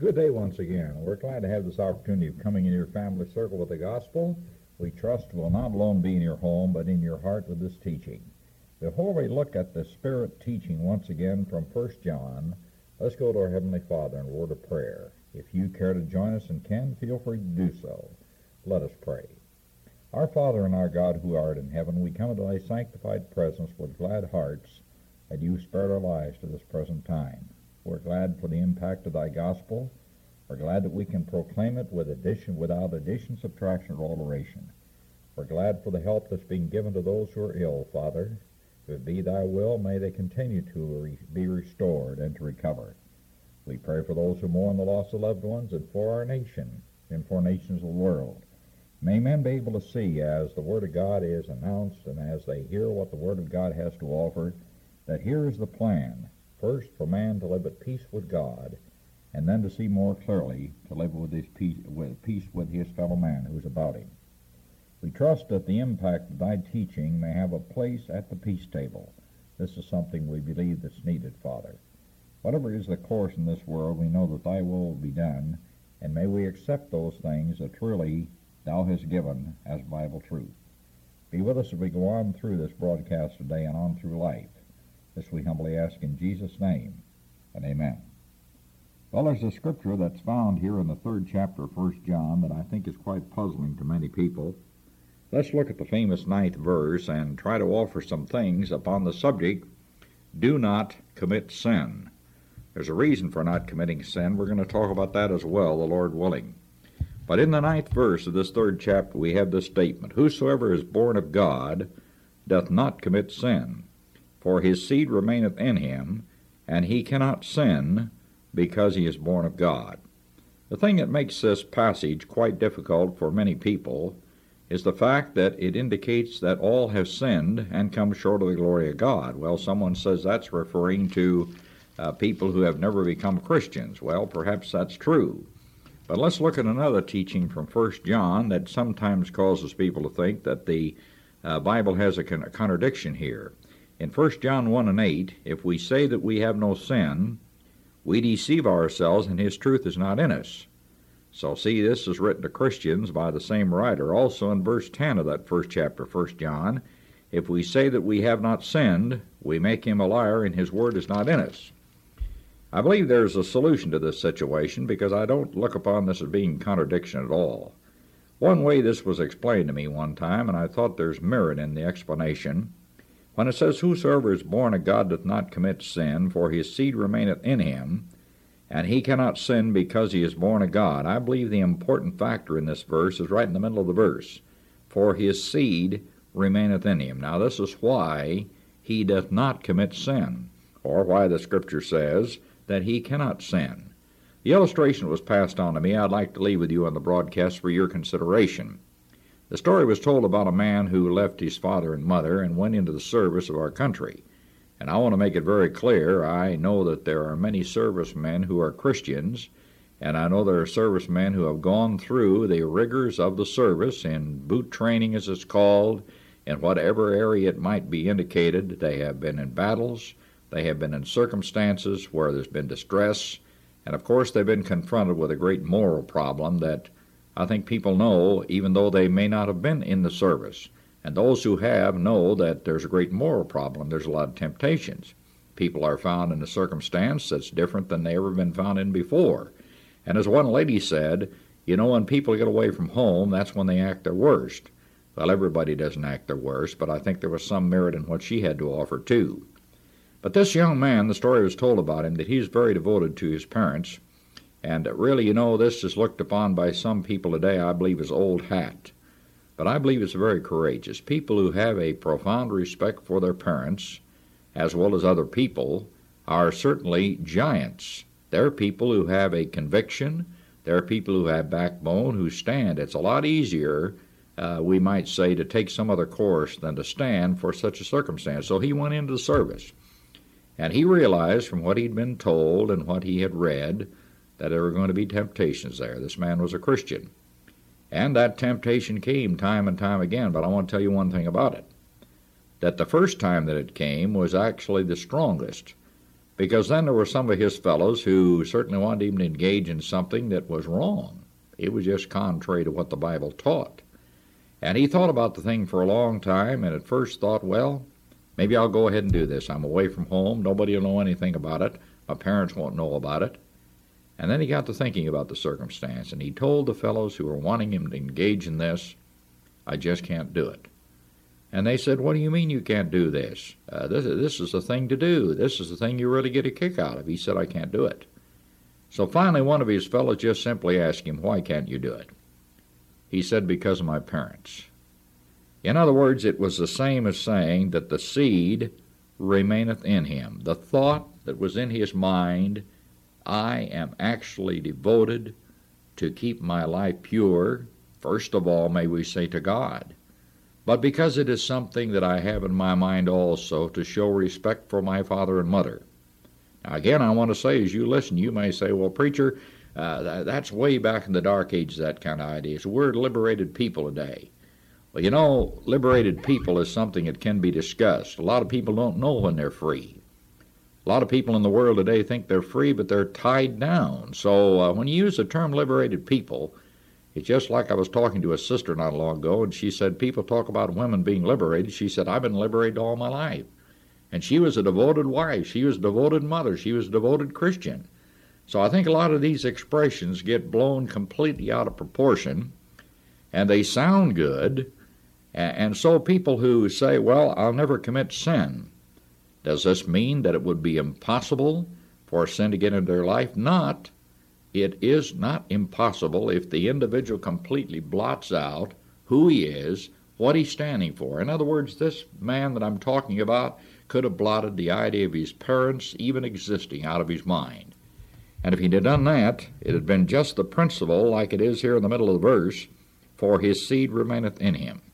Good day once again. We're glad to have this opportunity of coming in your family circle with the gospel. We trust will not alone be in your home, but in your heart with this teaching. Before we look at the Spirit teaching once again from 1 John, let's go to our Heavenly Father in a word of prayer. If you care to join us and can, feel free to do so. Let us pray. Our Father and our God who art in heaven, we come into thy sanctified presence with glad hearts that you spared our lives to this present time. We're glad for the impact of thy gospel. We're glad that we can proclaim it without addition, subtraction, or alteration. We're glad for the help that's being given to those who are ill, Father. If it be thy will, may they continue to be restored and to recover. We pray for those who mourn the loss of loved ones and for our nation and for nations of the world. May men be able to see as the Word of God is announced and as they hear what the Word of God has to offer, that here is the plan. First, for man to live at peace with God, and then to see more clearly to live with peace with his fellow man who is about him. We trust that the impact of thy teaching may have a place at the peace table. This is something we believe that's needed, Father. Whatever is the course in this world, we know that thy will be done, and may we accept those things that truly thou hast given as Bible truth. Be with us as we go on through this broadcast today and on through life. This we humbly ask in Jesus' name, and amen. Well, there's a scripture that's found here in the 3rd chapter of 1 John that I think is quite puzzling to many people. Let's look at the famous 9th verse and try to offer some things upon the subject, do not commit sin. There's a reason for not committing sin. We're going to talk about that as well, the Lord willing. But in the 9th verse of this 3rd chapter, we have this statement, whosoever is born of God doth not commit sin. For his seed remaineth in him, and he cannot sin, because he is born of God. The thing that makes this passage quite difficult for many people is the fact that it indicates that all have sinned and come short of the glory of God. Well, someone says that's referring to people who have never become Christians. Well, perhaps that's true. But let's look at another teaching from 1 John that sometimes causes people to think that the Bible has a contradiction here. In 1 John 1 and 8, if we say that we have no sin, we deceive ourselves and his truth is not in us. So see, this is written to Christians by the same writer. Also in verse 10 of that 1st chapter, 1 John, if we say that we have not sinned, we make him a liar and his word is not in us. I believe there's a solution to this situation because I don't look upon this as being contradiction at all. One way this was explained to me one time, and I thought there's merit in the explanation. When it says, whosoever is born of God doth not commit sin, for his seed remaineth in him, and he cannot sin because he is born of God, I believe the important factor in this verse is right in the middle of the verse. For his seed remaineth in him. Now this is why he doth not commit sin, or why the Scripture says that he cannot sin. The illustration was passed on to me. I'd like to leave with you on the broadcast for your consideration. The story was told about a man who left his father and mother and went into the service of our country. And I want to make it very clear, I know that there are many servicemen who are Christians, and I know there are servicemen who have gone through the rigors of the service in boot training, as it's called, in whatever area it might be indicated. They have been in battles, they have been in circumstances where there's been distress, and of course they've been confronted with a great moral problem that I think people know, even though they may not have been in the service. And those who have know that there's a great moral problem. There's a lot of temptations. People are found in a circumstance that's different than they ever been found in before. And as one lady said, you know, when people get away from home, that's when they act their worst. Well, everybody doesn't act their worst, but I think there was some merit in what she had to offer, too. But this young man, the story was told about him, that he's very devoted to his parents. And really, you know, this is looked upon by some people today, I believe, as old hat. But I believe it's very courageous. People who have a profound respect for their parents, as well as other people, are certainly giants. They're people who have a conviction. They're people who have backbone, who stand. It's a lot easier, we might say, to take some other course than to stand for such a circumstance. So he went into the service. And he realized from what he'd been told and what he had read that there were going to be temptations there. This man was a Christian. And that temptation came time and time again, but I want to tell you one thing about it. That the first time that it came was actually the strongest. because then there were some of his fellows who certainly wanted him to engage in something that was wrong. It was just contrary to what the Bible taught. And he thought about the thing for a long time, and at first thought, well, maybe I'll go ahead and do this. I'm away from home. Nobody will know anything about it. My parents won't know about it. And then he got to thinking about the circumstance, and he told the fellows who were wanting him to engage in this, I just can't do it. And they said, what do you mean you can't do this? This is the thing to do. This is the thing you really get a kick out of. He said, I can't do it. So finally one of his fellows just simply asked him, why can't you do it? He said, because of my parents. In other words, it was the same as saying that the seed remaineth in him. The thought that was in his mind, I am actually devoted to keep my life pure, first of all, may we say, to God. But because it is something that I have in my mind also to show respect for my father and mother. Now again, I want to say, as you listen, you may say, well, preacher, that's way back in the dark ages, that kind of idea. So we're liberated people today. Well, you know, liberated people is something that can be discussed. A lot of people don't know when they're free. A lot of people in the world today think they're free, but they're tied down. So when you use the term liberated people, it's just like I was talking to a sister not long ago, and she said, people talk about women being liberated. She said, I've been liberated all my life. And she was a devoted wife. She was a devoted mother. She was a devoted Christian. So I think a lot of these expressions get blown completely out of proportion, and they sound good. And so people who say, well, I'll never commit sin, does this mean that it would be impossible for sin to get into their life? Not. It is not impossible if the individual completely blots out who he is, what he's standing for. In other words, this man that I'm talking about could have blotted the idea of his parents even existing out of his mind. And if he'd have done that, it had been just the principle, like it is here in the middle of the verse, for his seed remaineth in him.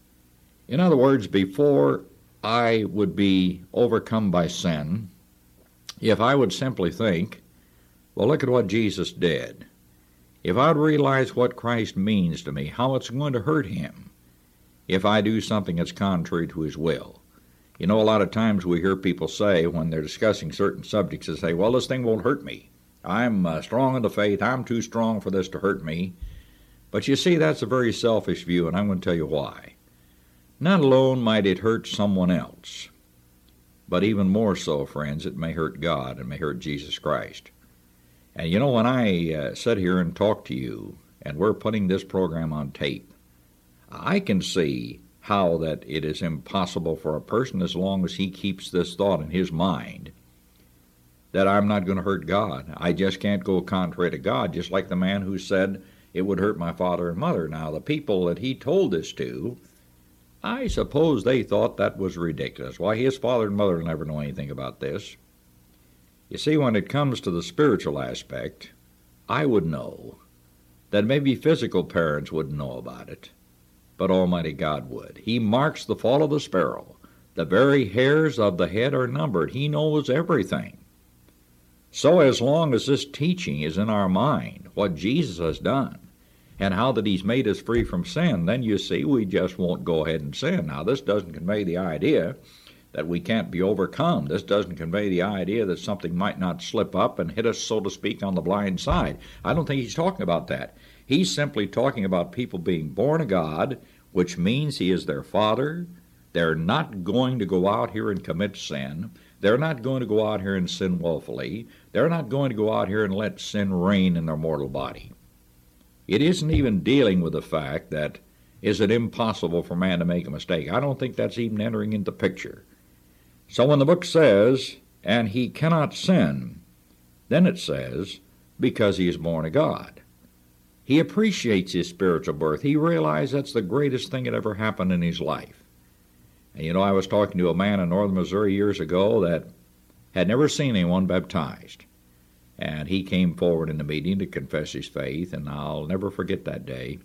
In other words, before I would be overcome by sin, if I would simply think, well, look at what Jesus did. If I'd realize what Christ means to me, how it's going to hurt him if I do something that's contrary to his will. You know, a lot of times we hear people say when they're discussing certain subjects, they say, well, this thing won't hurt me. I'm strong in the faith. I'm too strong for this to hurt me. But you see, that's a very selfish view, and I'm going to tell you why. Not alone might it hurt someone else, but even more so, friends, it may hurt God and may hurt Jesus Christ. And you know, when I sit here and talk to you, and we're putting this program on tape, I can see how that it is impossible for a person, as long as he keeps this thought in his mind, that I'm not going to hurt God. I just can't go contrary to God, just like the man who said it would hurt my father and mother. Now, the people that he told this to, I suppose they thought that was ridiculous. Why, his father and mother will never know anything about this. You see, when it comes to the spiritual aspect, I would know that maybe physical parents wouldn't know about it, but Almighty God would. He marks the fall of the sparrow. The very hairs of the head are numbered. He knows everything. So as long as this teaching is in our mind, what Jesus has done, and how that he's made us free from sin, then you see we just won't go ahead and sin. Now, this doesn't convey the idea that we can't be overcome. This doesn't convey the idea that something might not slip up and hit us, so to speak, on the blind side. I don't think he's talking about that. He's simply talking about people being born of God, which means he is their father. They're not going to go out here and commit sin. They're not going to go out here and sin willfully. They're not going to go out here and let sin reign in their mortal body. It isn't even dealing with the fact that, is it impossible for man to make a mistake? I don't think that's even entering into the picture. So when the book says, and he cannot sin, then it says, because he is born of God. He appreciates his spiritual birth. He realized that's the greatest thing that ever happened in his life. And you know, I was talking to a man in northern Missouri years ago that had never seen anyone baptized. And he came forward in the meeting to confess his faith, and I'll never forget that day.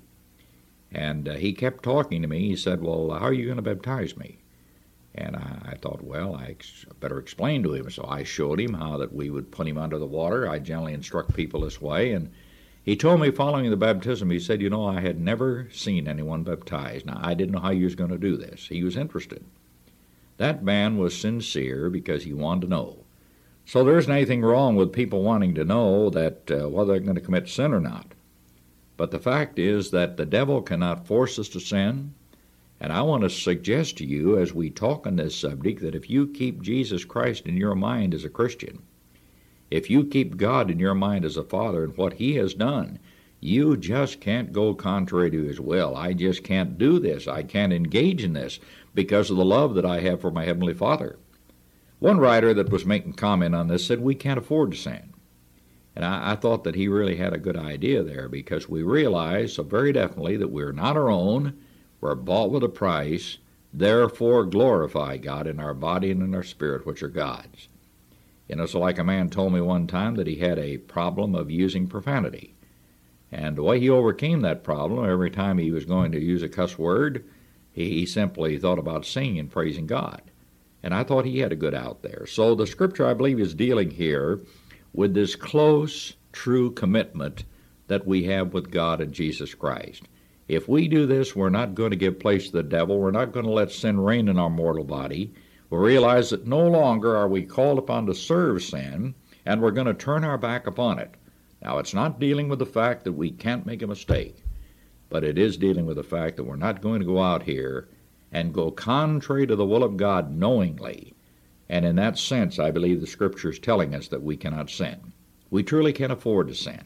And he kept talking to me. He said, well, how are you going to baptize me? And I thought, well, I better explain to him. So I showed him how that we would put him under the water. I generally instruct people this way. And he told me following the baptism, he said, you know, I had never seen anyone baptized. Now, I didn't know how he was going to do this. He was interested. That man was sincere because he wanted to know. So there isn't anything wrong with people wanting to know that whether they're going to commit sin or not. But the fact is that the devil cannot force us to sin. And I want to suggest to you as we talk on this subject that if you keep Jesus Christ in your mind as a Christian, if you keep God in your mind as a Father and what He has done, you just can't go contrary to His will. I just can't do this. I can't engage in this because of the love that I have for my Heavenly Father. One writer that was making comment on this said we can't afford to sin. And I thought that he really had a good idea there, because we realize so very definitely that we're not our own, we're bought with a price, therefore glorify God in our body and in our spirit, which are God's. You know, so like a man told me one time that he had a problem of using profanity. And the way he overcame that problem, every time he was going to use a cuss word, he simply thought about singing and praising God. And I thought he had a good out there. So the scripture, I believe, is dealing here with this close, true commitment that we have with God and Jesus Christ. If we do this, we're not going to give place to the devil. We're not going to let sin reign in our mortal body. We'll realize that no longer are we called upon to serve sin, and we're going to turn our back upon it. Now, it's not dealing with the fact that we can't make a mistake, but it is dealing with the fact that we're not going to go out here and go contrary to the will of God knowingly. And in that sense, I believe the Scripture is telling us that we cannot sin. We truly can't afford to sin.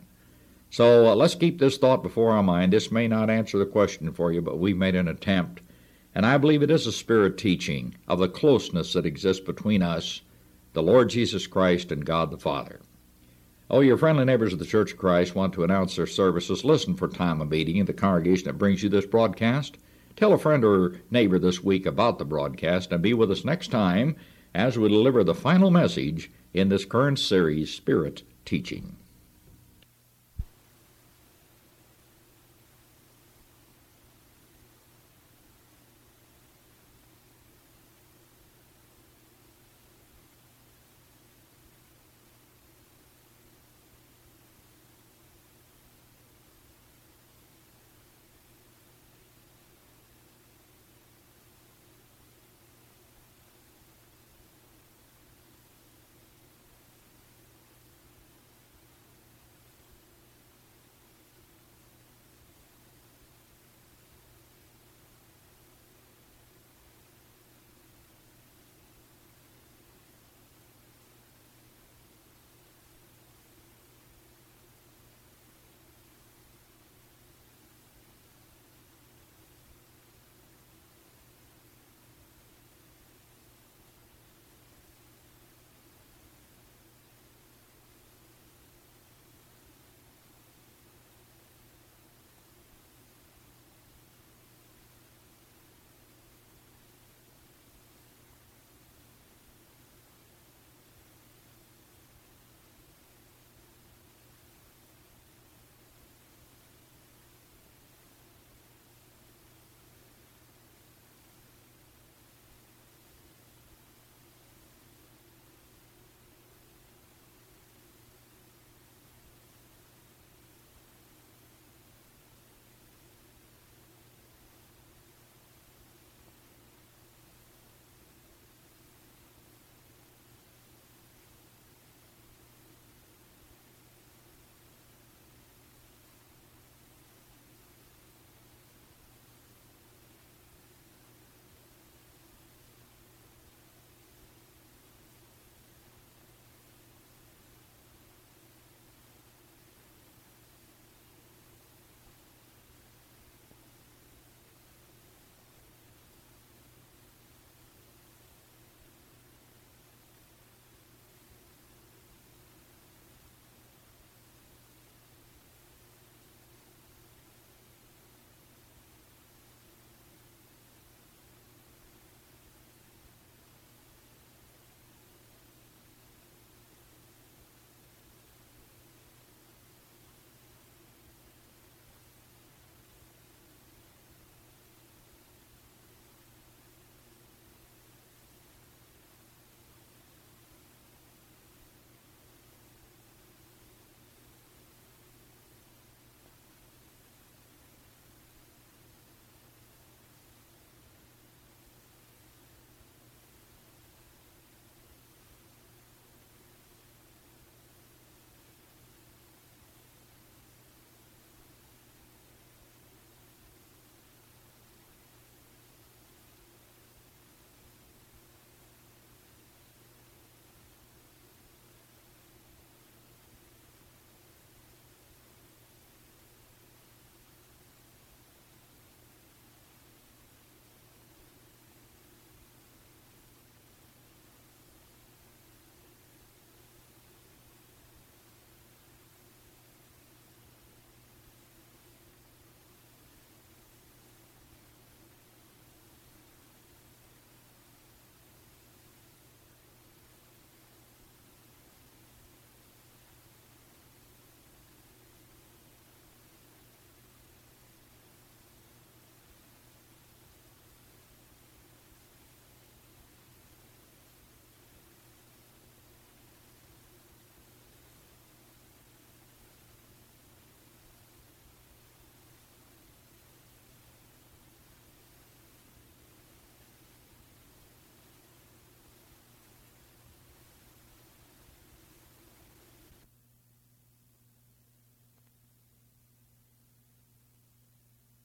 So let's keep this thought before our mind. This may not answer the question for you, but we've made an attempt. And I believe it is a spirit teaching of the closeness that exists between us, the Lord Jesus Christ, and God the Father. Oh, your friendly neighbors of the Church of Christ want to announce their services. Listen for time of meeting in the congregation that brings you this broadcast. Tell a friend or neighbor this week about the broadcast, and be with us next time as we deliver the final message in this current series, Spirit Teaching.